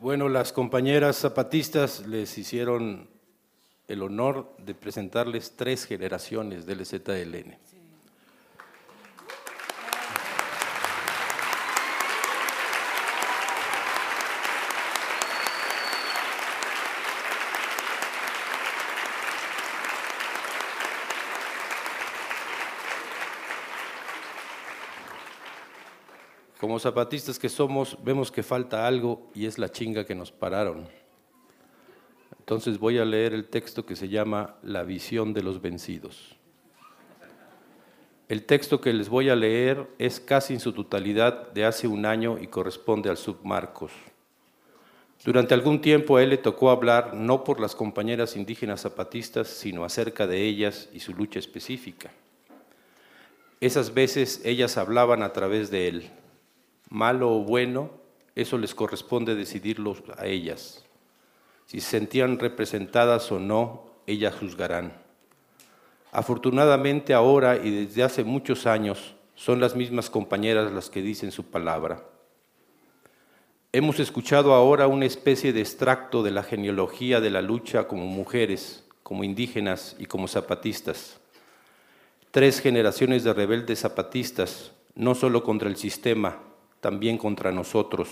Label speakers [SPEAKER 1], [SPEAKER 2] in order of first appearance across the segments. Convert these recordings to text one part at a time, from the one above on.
[SPEAKER 1] Bueno, las compañeras zapatistas les hicieron el honor de presentarles 3 generaciones del EZLN. Sí. Como zapatistas que somos, vemos que falta algo y es la chinga que nos pararon. Entonces voy a leer el texto que se llama La visión de los vencidos. El texto que les voy a leer es casi en su totalidad de hace un año y corresponde al submarcos. Durante algún tiempo a él le tocó hablar no por las compañeras indígenas zapatistas, sino acerca de ellas y su lucha específica. Esas veces ellas hablaban a través de él. Malo o bueno, eso les corresponde decidirlo a ellas. Si se sentían representadas o no, ellas juzgarán. Afortunadamente ahora y desde hace muchos años son las mismas compañeras las que dicen su palabra. Hemos escuchado ahora una especie de extracto de la genealogía de la lucha como mujeres, como indígenas y como zapatistas. 3 generaciones de rebeldes zapatistas, no solo contra el sistema, también contra nosotros.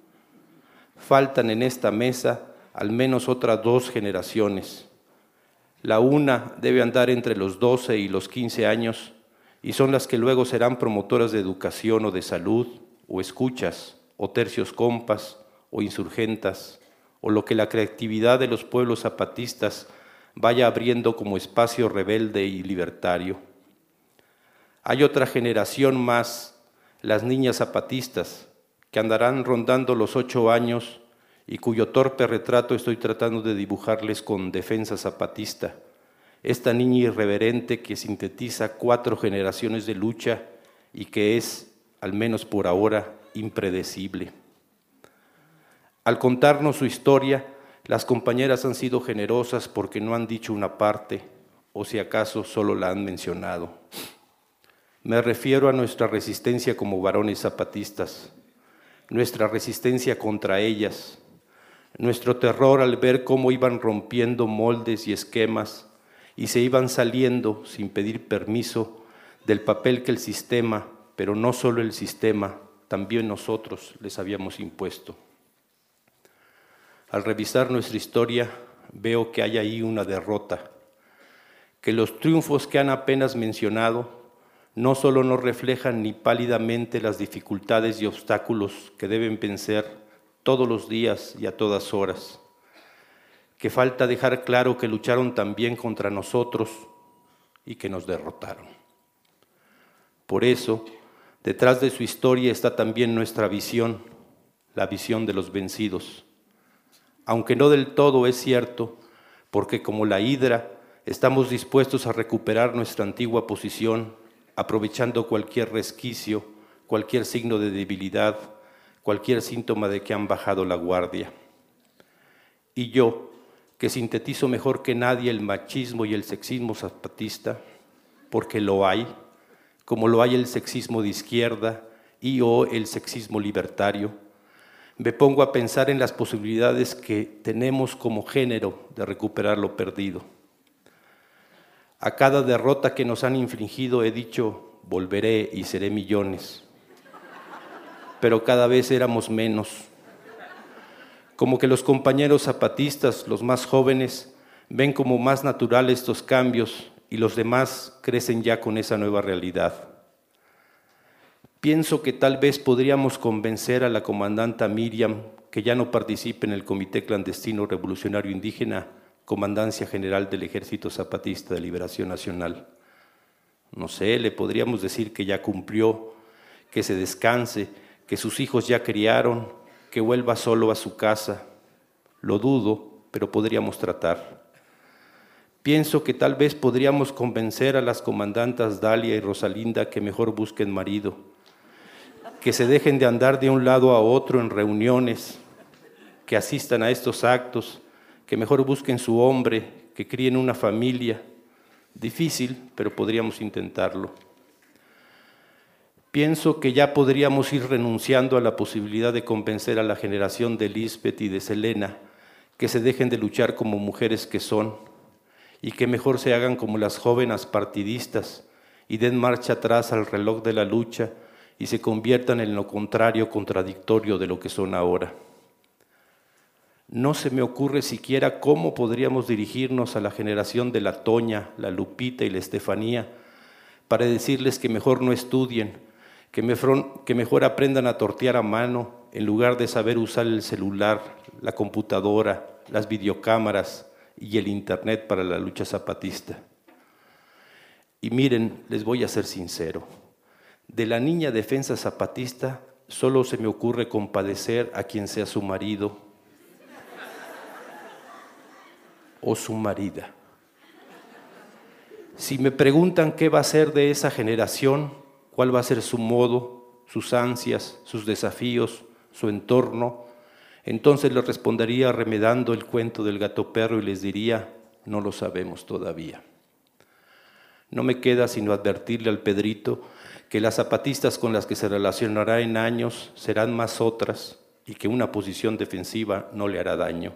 [SPEAKER 1] Faltan en esta mesa al menos otras 2 generaciones. La una debe andar entre los 12 y los 15 años y son las que luego serán promotoras de educación o de salud, o escuchas, o tercios compas, o insurgentas, o lo que la creatividad de los pueblos zapatistas vaya abriendo como espacio rebelde y libertario. Hay otra generación más, las niñas zapatistas, que andarán rondando los 8 años y cuyo torpe retrato estoy tratando de dibujarles con Defensa Zapatista, esta niña irreverente que sintetiza 4 generaciones de lucha y que es, al menos por ahora, impredecible. Al contarnos su historia, las compañeras han sido generosas porque no han dicho una parte, o si acaso solo la han mencionado. Me refiero a nuestra resistencia como varones zapatistas, nuestra resistencia contra ellas, nuestro terror al ver cómo iban rompiendo moldes y esquemas y se iban saliendo sin pedir permiso del papel que el sistema, pero no solo el sistema, también nosotros les habíamos impuesto. Al revisar nuestra historia, veo que hay ahí una derrota, que los triunfos que han apenas mencionado no solo no reflejan ni pálidamente las dificultades y obstáculos que deben vencer todos los días y a todas horas, que falta dejar claro que lucharon también contra nosotros y que nos derrotaron. Por eso, detrás de su historia está también nuestra visión, la visión de los vencidos. Aunque no del todo es cierto, porque como la hidra estamos dispuestos a recuperar nuestra antigua posición, aprovechando cualquier resquicio, cualquier signo de debilidad, cualquier síntoma de que han bajado la guardia. Y yo, que sintetizo mejor que nadie el machismo y el sexismo zapatista, porque lo hay, como lo hay el sexismo de izquierda y o el sexismo libertario, me pongo a pensar en las posibilidades que tenemos como género de recuperar lo perdido. A cada derrota que nos han infligido he dicho, volveré y seré millones. Pero cada vez éramos menos. Como que los compañeros zapatistas, los más jóvenes, ven como más naturales estos cambios y los demás crecen ya con esa nueva realidad. Pienso que tal vez podríamos convencer a la comandanta Miriam que ya no participe en el Comité Clandestino Revolucionario Indígena, Comandancia General del Ejército Zapatista de Liberación Nacional. No sé, le podríamos decir que ya cumplió, que se descanse, que sus hijos ya criaron, que vuelva solo a su casa. Lo dudo, pero podríamos tratar. Pienso que tal vez podríamos convencer a las comandantas Dalia y Rosalinda que mejor busquen marido, que se dejen de andar de un lado a otro en reuniones, que asistan a estos actos, que mejor busquen su hombre, que críen una familia. Difícil, pero podríamos intentarlo. Pienso que ya podríamos ir renunciando a la posibilidad de convencer a la generación de Lisbeth y de Selena que se dejen de luchar como mujeres que son y que mejor se hagan como las jóvenes partidistas y den marcha atrás al reloj de la lucha y se conviertan en lo contrario, contradictorio de lo que son ahora. No se me ocurre siquiera cómo podríamos dirigirnos a la generación de la Toña, la Lupita y la Estefanía para decirles que mejor no estudien, que mejor aprendan a tortear a mano en lugar de saber usar el celular, la computadora, las videocámaras y el internet para la lucha zapatista. Y miren, les voy a ser sincero, de la niña defensa zapatista solo se me ocurre compadecer a quien sea su marido o su marida. Si me preguntan qué va a ser de esa generación, cuál va a ser su modo, sus ansias, sus desafíos, su entorno, entonces les respondería remedando el cuento del gato perro y les diría, no lo sabemos todavía. No me queda sino advertirle al Pedrito que las zapatistas con las que se relacionará en años serán más otras y que una posición defensiva no le hará daño.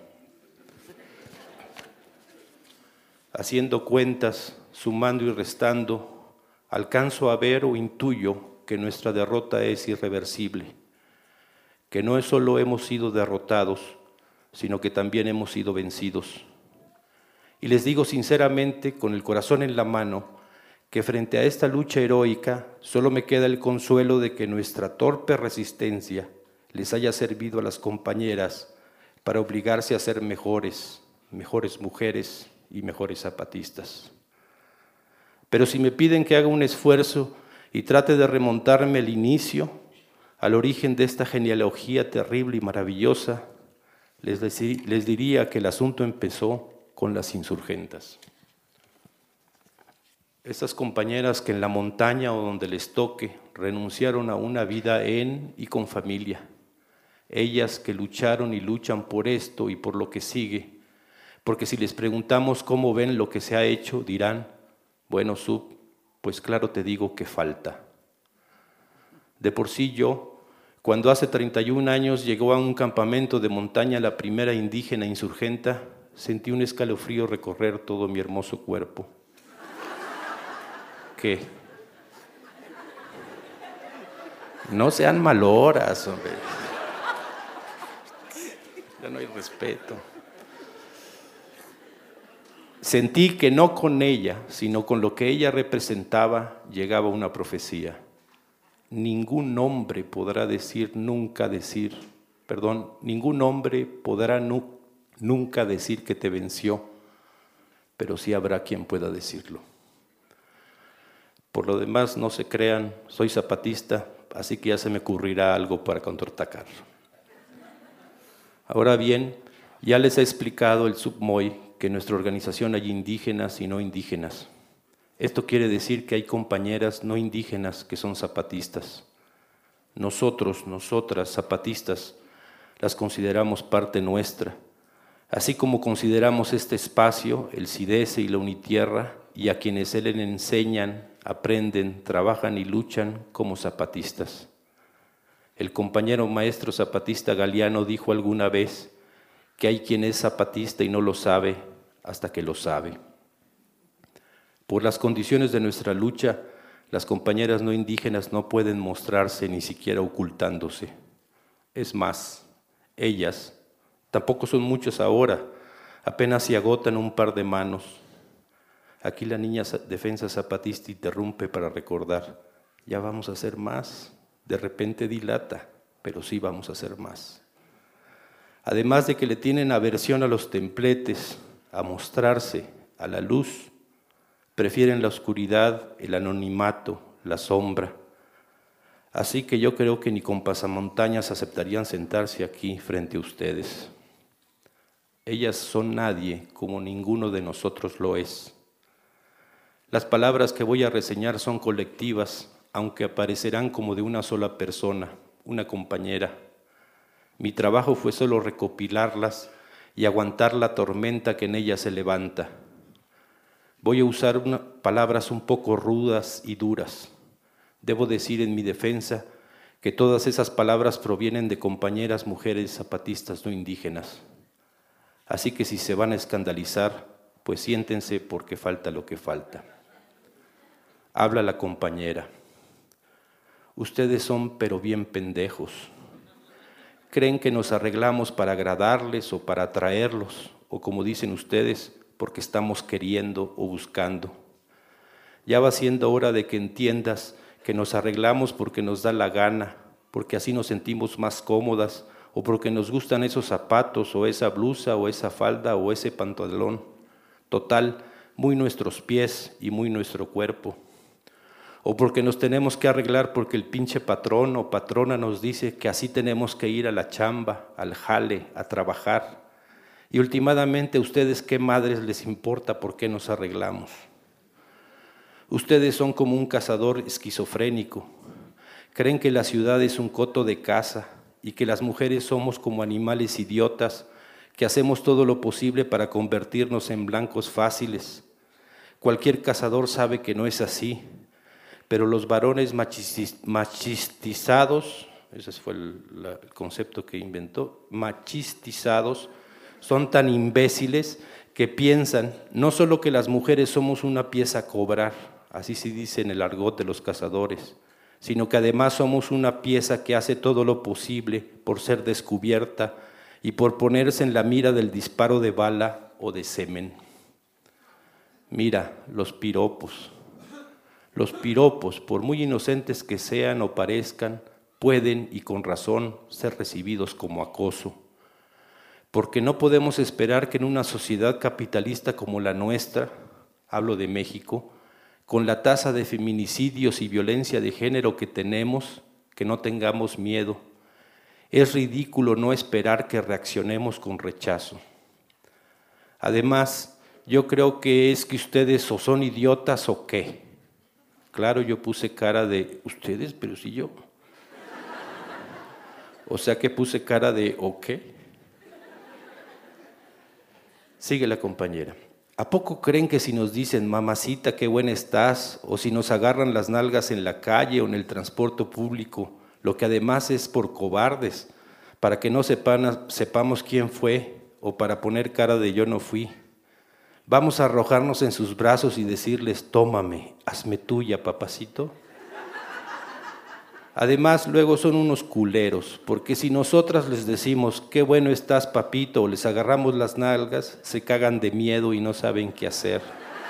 [SPEAKER 1] Haciendo cuentas, sumando y restando, alcanzo a ver o intuyo que nuestra derrota es irreversible, que no solo hemos sido derrotados, sino que también hemos sido vencidos. Y les digo sinceramente, con el corazón en la mano, que frente a esta lucha heroica solo me queda el consuelo de que nuestra torpe resistencia les haya servido a las compañeras para obligarse a ser mejores mujeres y mejores zapatistas. Pero si me piden que haga un esfuerzo y trate de remontarme al inicio, al origen de esta genealogía terrible y maravillosa, les diría que el asunto empezó con las insurgentas. Estas compañeras que en la montaña o donde les toque renunciaron a una vida en y con familia. Ellas que lucharon y luchan por esto y por lo que sigue. Porque si les preguntamos cómo ven lo que se ha hecho, dirán, bueno, Sub, pues claro te digo que falta. De por sí yo, cuando hace 31 años llegó a un campamento de montaña la primera indígena insurgenta, sentí un escalofrío recorrer todo mi hermoso cuerpo. ¿Qué? No sean maloras, hombre. Ya no hay respeto. Sentí que no con ella, sino con lo que ella representaba, llegaba una profecía. Ningún hombre podrá nunca decir que te venció, pero sí habrá quien pueda decirlo. Por lo demás, no se crean, soy zapatista, así que ya se me ocurrirá algo para contraatacar. Ahora bien, ya les he explicado el Submoy que en nuestra organización hay indígenas y no indígenas. Esto quiere decir que hay compañeras no indígenas que son zapatistas. Nosotros, nosotras, zapatistas, las consideramos parte nuestra, así como consideramos este espacio, el CIDESE y la Unitierra, y a quienes él le enseñan, aprenden, trabajan y luchan como zapatistas. El compañero maestro zapatista Galeano dijo alguna vez que hay quien es zapatista y no lo sabe hasta que lo sabe. Por las condiciones de nuestra lucha, las compañeras no indígenas no pueden mostrarse ni siquiera ocultándose. Es más, ellas, tampoco son muchas ahora, apenas se agotan un par de manos. Aquí la niña defensa zapatista interrumpe para recordar, ya vamos a hacer más, de repente dilata, pero sí vamos a hacer más. Además de que le tienen aversión a los templetes, a mostrarse, a la luz, prefieren la oscuridad, el anonimato, la sombra. Así que yo creo que ni con pasamontañas aceptarían sentarse aquí frente a ustedes. Ellas son nadie como ninguno de nosotros lo es. Las palabras que voy a reseñar son colectivas, aunque aparecerán como de una sola persona, una compañera. Mi trabajo fue solo recopilarlas y aguantar la tormenta que en ellas se levanta. Voy a usar palabras un poco rudas y duras. Debo decir en mi defensa que todas esas palabras provienen de compañeras mujeres zapatistas no indígenas. Así que si se van a escandalizar, pues siéntense porque falta lo que falta. Habla la compañera. Ustedes son pero bien pendejos. Creen que nos arreglamos para agradarles o para atraerlos, o como dicen ustedes, porque estamos queriendo o buscando. Ya va siendo hora de que entiendas que nos arreglamos porque nos da la gana, porque así nos sentimos más cómodas, o porque nos gustan esos zapatos, o esa blusa, o esa falda, o ese pantalón. Total, muy nuestros pies y muy nuestro cuerpo. O porque nos tenemos que arreglar porque el pinche patrón o patrona nos dice que así tenemos que ir a la chamba, al jale, a trabajar. Y últimamente, ¿a ustedes qué madres les importa por qué nos arreglamos? Ustedes son como un cazador esquizofrénico. Creen que la ciudad es un coto de caza y que las mujeres somos como animales idiotas que hacemos todo lo posible para convertirnos en blancos fáciles. Cualquier cazador sabe que no es así, pero los varones machistizados, ese fue el concepto que inventó, machistizados, son tan imbéciles que piensan no solo que las mujeres somos una pieza a cobrar, así se dice en el argot de los cazadores, sino que además somos una pieza que hace todo lo posible por ser descubierta y por ponerse en la mira del disparo de bala o de semen. Mira, los piropos, por muy inocentes que sean o parezcan, pueden y con razón ser recibidos como acoso. Porque no podemos esperar que en una sociedad capitalista como la nuestra, hablo de México, con la tasa de feminicidios y violencia de género que tenemos, que no tengamos miedo. Es ridículo no esperar que reaccionemos con rechazo. Además, yo creo que es que ustedes o son idiotas o qué. Claro, yo puse cara de ustedes, pero si yo. O sea que puse cara de ¿o qué? Sigue la compañera. ¿A poco creen que si nos dicen, mamacita, qué buena estás, o si nos agarran las nalgas en la calle o en el transporte público, lo que además es por cobardes, para que no sepamos quién fue, o para poner cara de yo no fui, vamos a arrojarnos en sus brazos y decirles, tómame, hazme tuya, papacito? Además, luego son unos culeros, porque si nosotras les decimos, qué bueno estás, papito, o les agarramos las nalgas, se cagan de miedo y no saben qué hacer.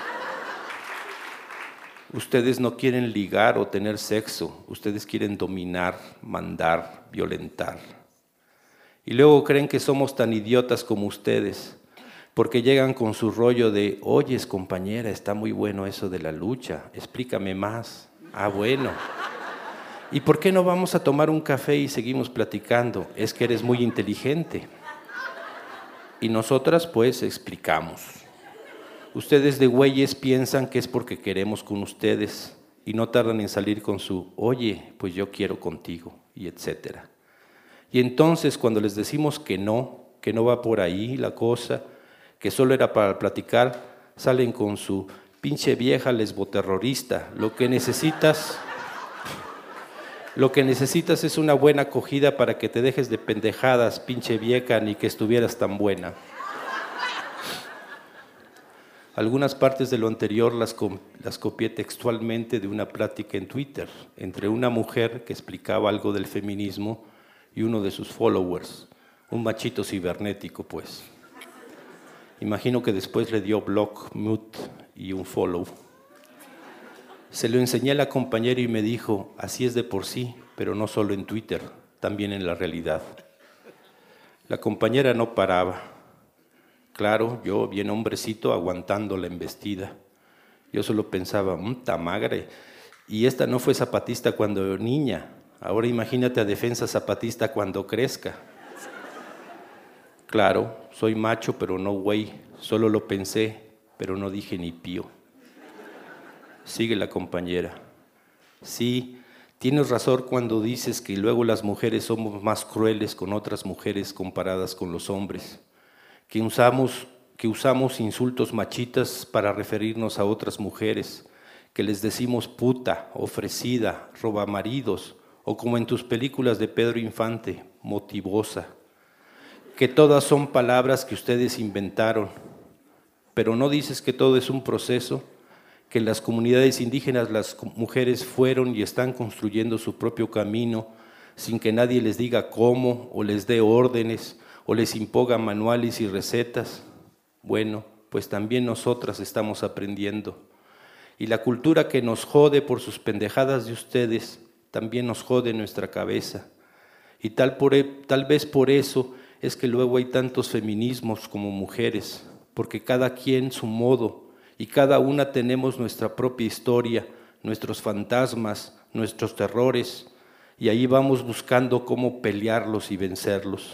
[SPEAKER 1] Ustedes no quieren ligar o tener sexo, ustedes quieren dominar, mandar, violentar. Y luego creen que somos tan idiotas como ustedes, porque llegan con su rollo de, oyes, compañera, está muy bueno eso de la lucha, explícame más. Ah, bueno. ¿Y por qué no vamos a tomar un café y seguimos platicando? Es que eres muy inteligente. Y nosotras, pues, explicamos. Ustedes de güeyes piensan que es porque queremos con ustedes y no tardan en salir con su, oye, pues yo quiero contigo, y etcétera. Y entonces, cuando les decimos que no va por ahí la cosa, que solo era para platicar, salen con su pinche vieja lesboterrorista. Lo que necesitas es una buena acogida para que te dejes de pendejadas, pinche vieja, ni que estuvieras tan buena. Algunas partes de lo anterior las copié textualmente de una plática en Twitter entre una mujer que explicaba algo del feminismo y uno de sus followers, un machito cibernético, pues. Imagino que después le dio block, mute y un follow. Se lo enseñé a la compañera y me dijo, así es de por sí, pero no solo en Twitter, también en la realidad. La compañera no paraba. Claro, yo, bien hombrecito, aguantando la embestida. Yo solo pensaba, tamagre. Y esta no fue zapatista cuando niña. Ahora imagínate a defensa zapatista cuando crezca. Claro, soy macho, pero no güey. Solo lo pensé, pero no dije ni pío. Sigue la compañera. Sí, tienes razón cuando dices que luego las mujeres somos más crueles con otras mujeres comparadas con los hombres, que usamos insultos machistas para referirnos a otras mujeres, que les decimos puta, ofrecida, robamaridos, o como en tus películas de Pedro Infante, motivosa, que todas son palabras que ustedes inventaron, pero no dices que todo es un proceso, que en las comunidades indígenas las mujeres fueron y están construyendo su propio camino sin que nadie les diga cómo, o les dé órdenes, o les imponga manuales y recetas. Bueno, pues también nosotras estamos aprendiendo. Y la cultura que nos jode por sus pendejadas de ustedes, también nos jode nuestra cabeza. Y tal vez por eso es que luego hay tantos feminismos como mujeres, porque cada quien su modo, y cada una tenemos nuestra propia historia, nuestros fantasmas, nuestros terrores, y ahí vamos buscando cómo pelearlos y vencerlos.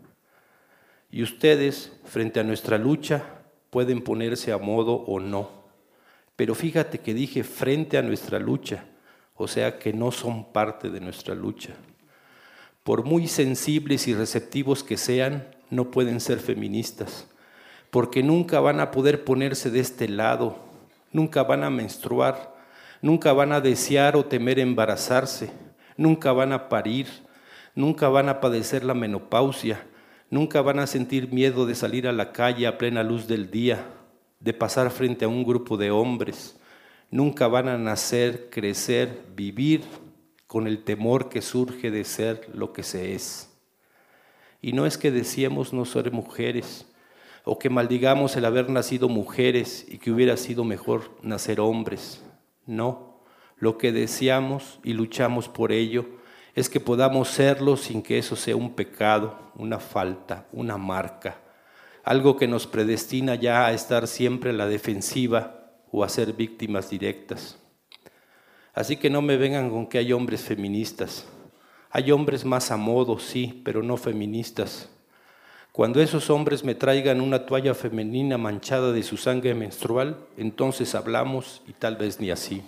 [SPEAKER 1] Y ustedes, frente a nuestra lucha, pueden ponerse a modo o no. Pero fíjate que dije frente a nuestra lucha, o sea que no son parte de nuestra lucha. Por muy sensibles y receptivos que sean, no pueden ser feministas, porque nunca van a poder ponerse de este lado, nunca van a menstruar, nunca van a desear o temer embarazarse, nunca van a parir, nunca van a padecer la menopausia, nunca van a sentir miedo de salir a la calle a plena luz del día, de pasar frente a un grupo de hombres, nunca van a nacer, crecer, vivir con el temor que surge de ser lo que se es. Y no es que deseemos no ser mujeres, o que maldigamos el haber nacido mujeres y que hubiera sido mejor nacer hombres. No, lo que deseamos y luchamos por ello es que podamos serlo sin que eso sea un pecado, una falta, una marca, algo que nos predestina ya a estar siempre a la defensiva o a ser víctimas directas. Así que no me vengan con que hay hombres feministas. Hay hombres más a modo, sí, pero no feministas. Cuando esos hombres me traigan una toalla femenina manchada de su sangre menstrual, entonces hablamos y tal vez ni así.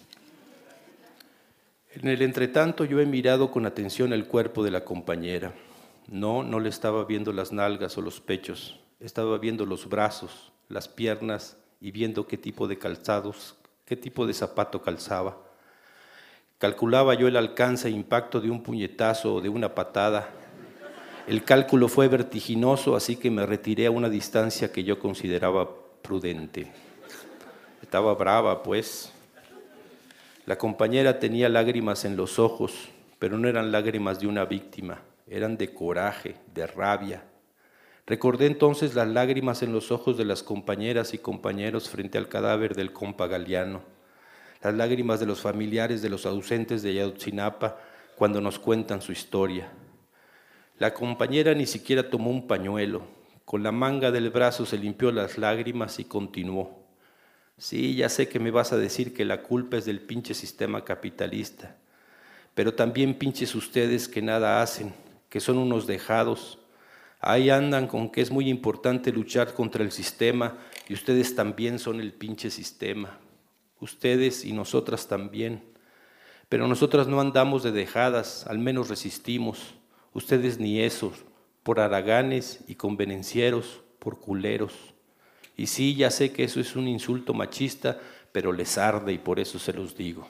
[SPEAKER 1] En el entretanto yo he mirado con atención el cuerpo de la compañera. No le estaba viendo las nalgas o los pechos, estaba viendo los brazos, las piernas y viendo qué tipo de calzados, qué tipo de zapato calzaba. Calculaba yo el alcance e impacto de un puñetazo o de una patada. El cálculo fue vertiginoso, así que me retiré a una distancia que yo consideraba prudente. Estaba brava, pues. La compañera tenía lágrimas en los ojos, pero no eran lágrimas de una víctima, eran de coraje, de rabia. Recordé entonces las lágrimas en los ojos de las compañeras y compañeros frente al cadáver del compa Galeano, las lágrimas de los familiares de los ausentes de Ayotzinapa cuando nos cuentan su historia. La compañera ni siquiera tomó un pañuelo, con la manga del brazo se limpió las lágrimas y continuó. Sí, ya sé que me vas a decir que la culpa es del pinche sistema capitalista, pero también pinches ustedes que nada hacen, que son unos dejados. Ahí andan con que es muy importante luchar contra el sistema y ustedes también son el pinche sistema. Ustedes y nosotras también. Pero nosotras no andamos de dejadas, al menos resistimos. Ustedes ni esos, por haraganes y convenencieros, por culeros. Y sí, ya sé que eso es un insulto machista, pero les arde y por eso se los digo.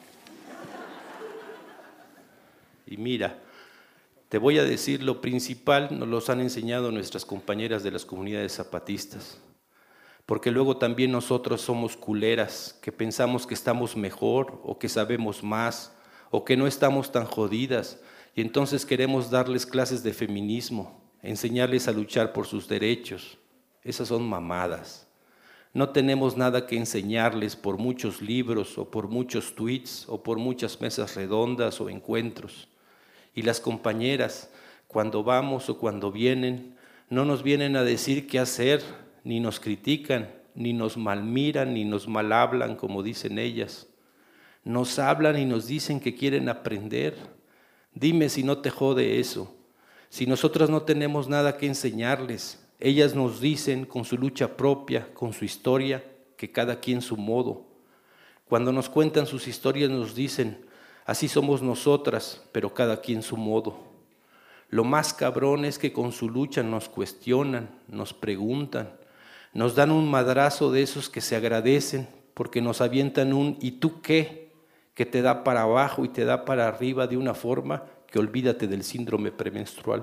[SPEAKER 1] Y mira, te voy a decir lo principal, nos los han enseñado nuestras compañeras de las comunidades zapatistas. Porque luego también nosotros somos culeras, que pensamos que estamos mejor o que sabemos más o que no estamos tan jodidas y entonces queremos darles clases de feminismo, enseñarles a luchar por sus derechos. Esas son mamadas. No tenemos nada que enseñarles por muchos libros o por muchos tweets o por muchas mesas redondas o encuentros. Y las compañeras, cuando vamos o cuando vienen, no nos vienen a decir qué hacer, ni nos critican, ni nos malmiran, ni nos malhablan, como dicen ellas. Nos hablan y nos dicen que quieren aprender. Dime si no te jode eso. Si nosotras no tenemos nada que enseñarles, ellas nos dicen con su lucha propia, con su historia, que cada quien su modo. Cuando nos cuentan sus historias nos dicen, así somos nosotras, pero cada quien su modo. Lo más cabrón es que con su lucha nos cuestionan, nos preguntan, nos dan un madrazo de esos que se agradecen, porque nos avientan un ¿y tú qué? Que te da para abajo y te da para arriba de una forma que olvídate del síndrome premenstrual.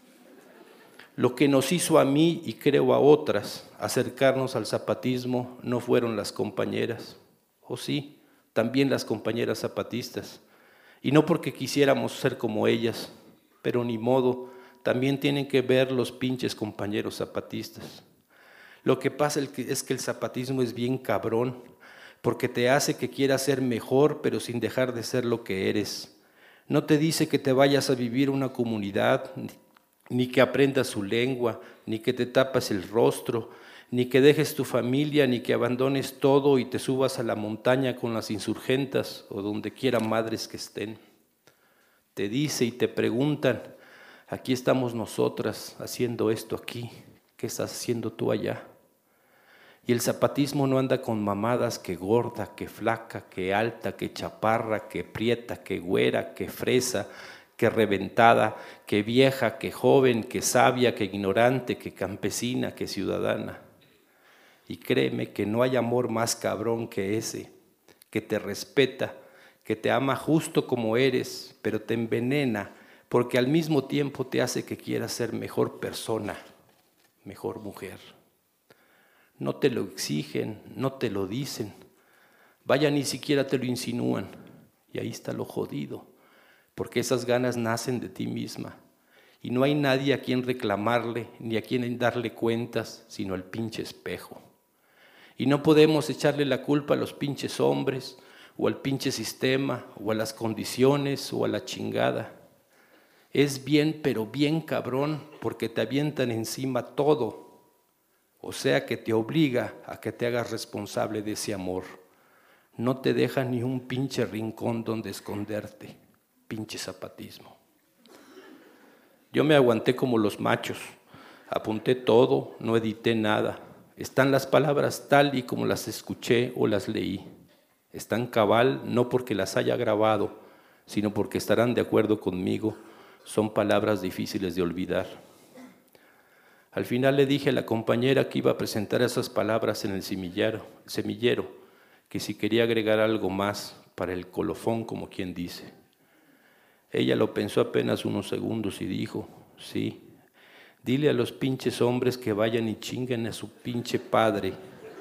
[SPEAKER 1] Lo que nos hizo a mí y creo a otras acercarnos al zapatismo no fueron las compañeras, o sí, también las compañeras zapatistas, y no porque quisiéramos ser como ellas, pero ni modo, también tienen que ver los pinches compañeros zapatistas. Lo que pasa es que el zapatismo es bien cabrón, porque te hace que quieras ser mejor, pero sin dejar de ser lo que eres. No te dice que te vayas a vivir una comunidad, ni que aprendas su lengua, ni que te tapas el rostro, ni que dejes tu familia, ni que abandones todo y te subas a la montaña con las insurgentas o donde quiera madres que estén. Te dice y te preguntan, aquí estamos nosotras haciendo esto aquí, ¿qué estás haciendo tú allá? Y el zapatismo no anda con mamadas que gorda, que flaca, que alta, que chaparra, que prieta, que güera, que fresa, que reventada, que vieja, que joven, que sabia, que ignorante, que campesina, que ciudadana. Y créeme que no hay amor más cabrón que ese, que te respeta, que te ama justo como eres, pero te envenena, porque al mismo tiempo te hace que quieras ser mejor persona, mejor mujer. No te lo exigen, no te lo dicen, vaya, ni siquiera te lo insinúan, y ahí está lo jodido, porque esas ganas nacen de ti misma, y no hay nadie a quien reclamarle, ni a quien darle cuentas, sino al pinche espejo. Y no podemos echarle la culpa a los pinches hombres, o al pinche sistema, o a las condiciones, o a la chingada. Es bien, pero bien cabrón, porque te avientan encima todo. O sea que te obliga a que te hagas responsable de ese amor. No te deja ni un pinche rincón donde esconderte. Pinche zapatismo. Yo me aguanté como los machos. Apunté todo, no edité nada. Están las palabras tal y como las escuché o las leí. Están cabal no porque las haya grabado, sino porque estarán de acuerdo conmigo. Son palabras difíciles de olvidar. Al final le dije a la compañera que iba a presentar esas palabras en el semillero, que si quería agregar algo más para el colofón, como quien dice. Ella lo pensó apenas unos segundos y dijo, sí, dile a los pinches hombres que vayan y chinguen a su pinche padre.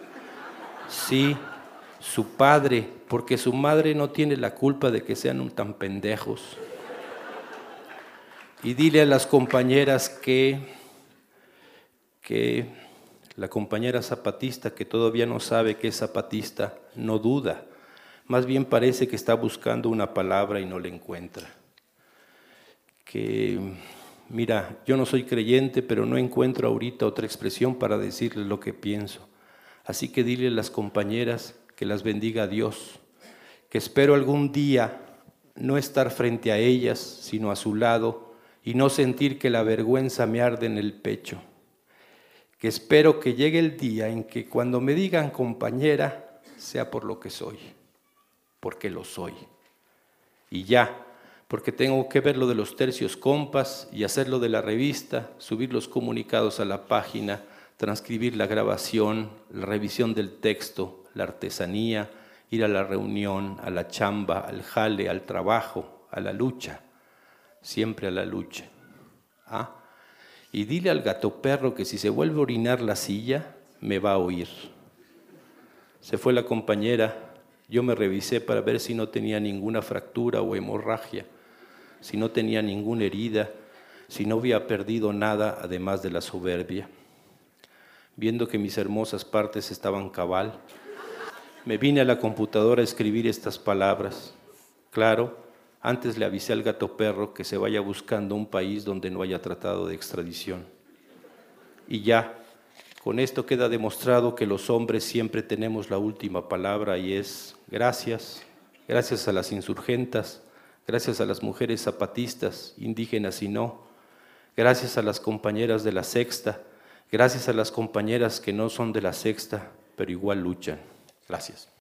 [SPEAKER 1] Sí, su padre, porque su madre no tiene la culpa de que sean tan pendejos. Y dile a las compañeras que la compañera zapatista, que todavía no sabe que es zapatista, no duda, más bien parece que está buscando una palabra y no la encuentra. Que, mira, yo no soy creyente, pero no encuentro ahorita otra expresión para decirles lo que pienso. Así que dile a las compañeras que las bendiga Dios, que espero algún día no estar frente a ellas, sino a su lado, y no sentir que la vergüenza me arde en el pecho. Que espero que llegue el día en que cuando me digan compañera, sea por lo que soy, porque lo soy. Y ya, porque tengo que ver lo de los tercios compas y hacer lo de la revista, subir los comunicados a la página, transcribir la grabación, la revisión del texto, la artesanía, ir a la reunión, a la chamba, al jale, al trabajo, a la lucha, siempre a la lucha. ¿Ah? Y dile al gato perro que si se vuelve a orinar la silla, me va a oír. Se fue la compañera, yo me revisé para ver si no tenía ninguna fractura o hemorragia, si no tenía ninguna herida, si no había perdido nada además de la soberbia. Viendo que mis hermosas partes estaban cabal, me vine a la computadora a escribir estas palabras. Claro, antes le avisé al gato perro que se vaya buscando un país donde no haya tratado de extradición. Y ya, con esto queda demostrado que los hombres siempre tenemos la última palabra y es gracias, gracias a las insurgentas, gracias a las mujeres zapatistas, indígenas y no, gracias a las compañeras de la sexta, gracias a las compañeras que no son de la sexta, pero igual luchan. Gracias.